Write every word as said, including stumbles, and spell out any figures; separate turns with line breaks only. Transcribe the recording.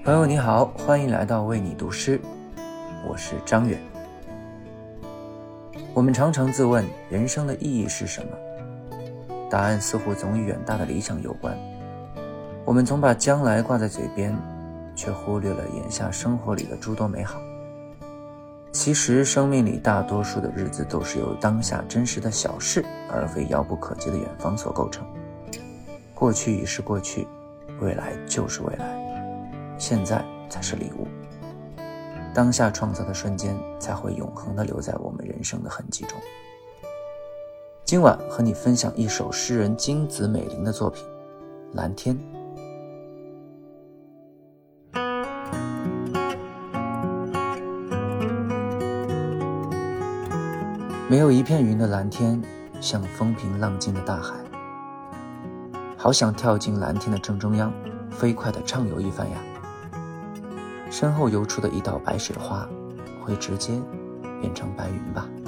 朋友你好，欢迎来到为你读诗，我是张远。我们常常自问人生的意义是什么，答案似乎总与远大的理想有关。我们总把将来挂在嘴边，却忽略了眼下生活里的诸多美好。其实生命里大多数的日子都是由当下真实的小事，而非遥不可及的远方所构成。过去已是过去，未来就是未来，现在才是礼物。当下创造的瞬间才会永恒地留在我们人生的痕迹中。今晚和你分享一首诗人金子美玲的作品《蓝天》。没有一片云的蓝天，像风平浪静的大海。好想跳进蓝天的正中央，飞快地畅游一番呀。身后游出的一道白水花，会直接变成白云吧。